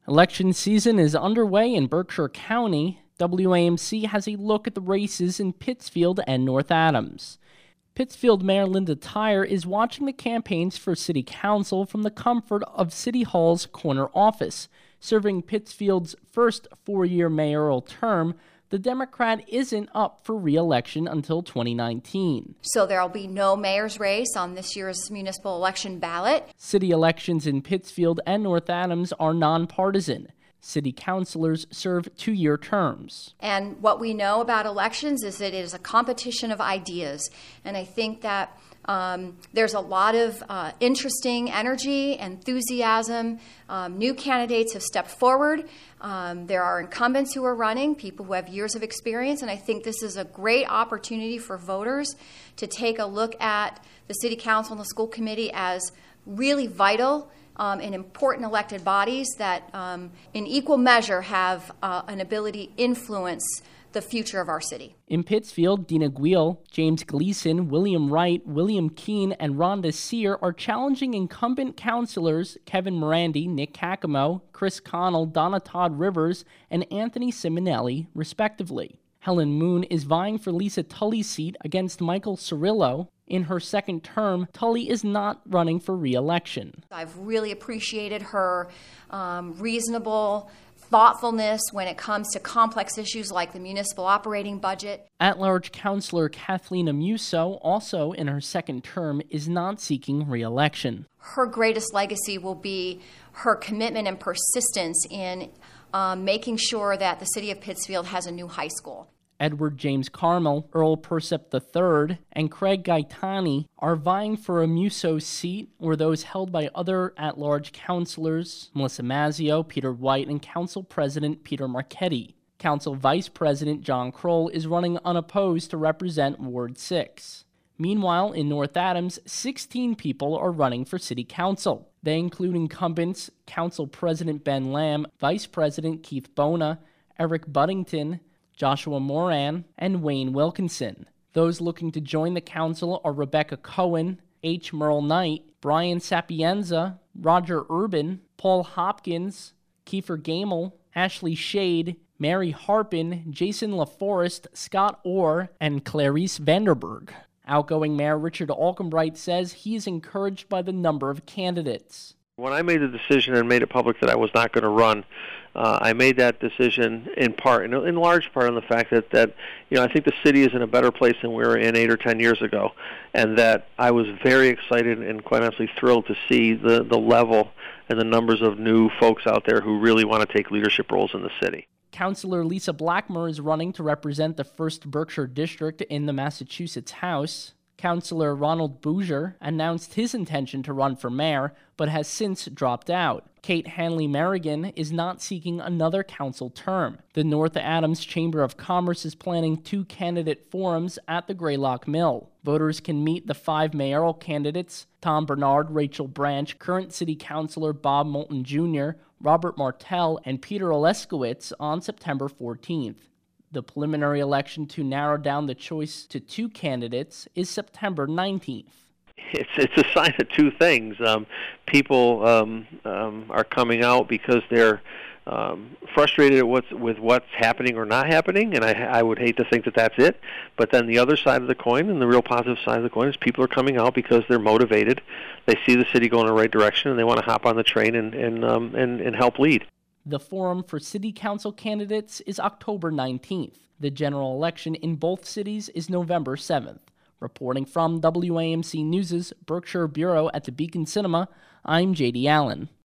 Election season is underway in Berkshire County. WAMC has a look at the races in Pittsfield and North Adams. Pittsfield Mayor Linda Tyer is watching the campaigns for City Council from the comfort of City Hall's corner office. Serving Pittsfield's first four-year mayoral term, the Democrat isn't up for re-election until 2019. So there will be no mayor's race on this year's municipal election ballot. City elections in Pittsfield and North Adams are nonpartisan. City councilors serve two-year terms. And what we know about elections is that it is a competition of ideas. And I think that there's a lot of interesting energy, enthusiasm. New candidates have stepped forward. There are incumbents who are running, people who have years of experience, and I think this is a great opportunity for voters to take a look at the City Council and the school committee as really vital and important elected bodies that in equal measure have an ability to influence the future of our city. In Pittsfield, Dina Guil, James Gleason, William Wright, William Keene, and Rhonda Sear are challenging incumbent councilors Kevin Morandi, Nick Cacamo, Chris Connell, Donna Todd Rivers, and Anthony Simonelli, respectively. Helen Moon is vying for Lisa Tully's seat against Michael Cirillo. In her second term, Tully is not running for re-election. I've really appreciated her reasonable thoughtfulness when it comes to complex issues like the municipal operating budget. At-large Councilor Kathleen Amuso, also in her second term, is not seeking re-election. Her greatest legacy will be her commitment and persistence in making sure that the city of Pittsfield has a new high school. Edward James Carmel, Earl Percept III, and Craig Gaetani are vying for Amuso's seat or those held by other at-large councilors, Melissa Mazzio, Peter White, and Council President Peter Marchetti. Council Vice President John Kroll is running unopposed to represent Ward 6. Meanwhile, in North Adams, 16 people are running for City Council. They include incumbents Council President Ben Lamb, Vice President Keith Bona, Eric Buddington, Joshua Moran, and Wayne Wilkinson. Those looking to join the council are Rebecca Cohen, H. Merle Knight, Brian Sapienza, Roger Urban, Paul Hopkins, Kiefer Gamel, Ashley Shade, Mary Harpin, Jason LaForest, Scott Orr, and Clarice Vanderberg. Outgoing Mayor Richard Alkenbright says he is encouraged by the number of candidates. When I made the decision and made it public that I was not going to run, I made that decision in large part on the fact that I think the city is in a better place than we were in 8 or 10 years ago, and that I was very excited and quite honestly thrilled to see the level and the numbers of new folks out there who really want to take leadership roles in the city. Councilor Lisa Blackmer is running to represent the 1st Berkshire District in the Massachusetts House. Councilor Ronald Bouger announced his intention to run for mayor, but has since dropped out. Kate Hanley-Merrigan is not seeking another council term. The North Adams Chamber of Commerce is planning 2 candidate forums at the Greylock Mill. Voters can meet the 5 mayoral candidates, Tom Bernard, Rachel Branch, current City Councilor Bob Moulton Jr., Robert Martell, and Peter Oleskowitz on September 14th. The preliminary election to narrow down the choice to 2 candidates is September 19th. It's a sign of two things. People are coming out because they're frustrated with what's happening or not happening, and I would hate to think that that's it. But then the other side of the coin, and the real positive side of the coin, is people are coming out because they're motivated. They see the city going in the right direction, and they want to hop on the train and help lead. The forum for City Council candidates is October 19th. The general election in both cities is November 7th. Reporting from WAMC News' Berkshire Bureau at the Beacon Cinema, I'm J.D. Allen.